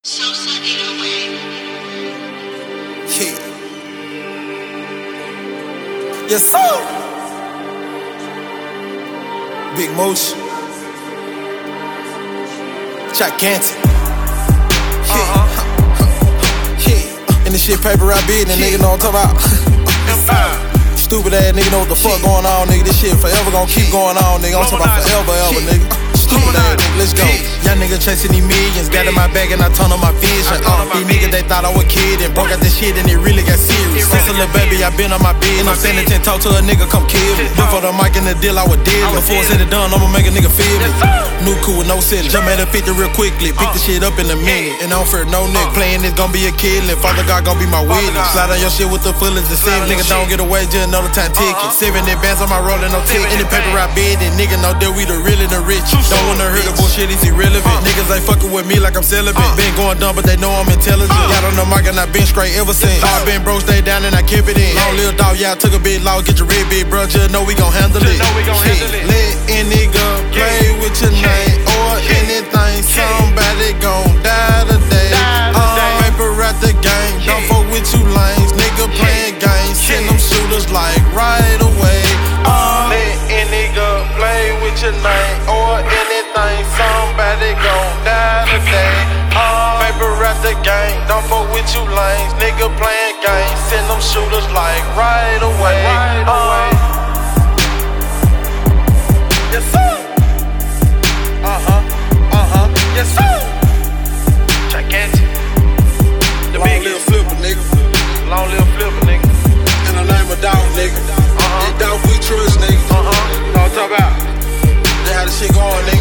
Salsa 808. Yeah. Yes, sir. Big motion. Gigantic. Yeah. Yeah. And this shit paper I beat, and nigga know what I'm talking about. Stupid ass nigga know what the fuck going on, nigga. This shit forever gon' keep going on, nigga. I'm talking about forever, ever, nigga. Stupid ass nigga, let's go. Young nigga chasing these millions, got in my bag and I turned on my vision. These niggas, they thought I was kid and broke out this shit and it really got serious. Since a little baby, I been on my bed. I'm standing 10 talk to a nigga, come kill me. Look for the mic and the deal I was dealing. Before it's said and done, I'ma make a nigga feel me. New cool with no ceiling. Jump at a 50 real quickly, pick the shit up in a minute. And I don't fear no nigga, playing this gon' be a killing. Father God gon' be my witness. Slide on your shit with the fullest and save. Nigga don't get away, just another time ticket. 7 bands on my rollin', no ticket. Any paper I bid, and nigga know that we the real and the rich. Don't wanna hear the bullshit, it's irrelevant. Niggas ain't fucking with me like I'm celibate. Been going dumb, but they know I'm intelligent. Got on the mic and I been straight ever since. I been broke, stayed down and I kept it in. Long little dog, yeah, I took a bit low. Get your red big, bro, just know we gon' handle it. Let any nigga play with your name or anything. Somebody gon' die today. Paper at the game, don't fuck with you lanes. Nigga playing games, send them shooters like right away. Let any nigga play with your name or anything. Somebody gon' die today. Paper at the game, don't fuck with you lanes. Nigga playing games, send them shooters like right away. Yes sir. Yes sir. Gigantic. The long biggest flipper, nigga. Long little flipper, nigga. And the name of dog, nigga. That dog we trust, nigga. Know what I'm talking about? They had the shit going, nigga.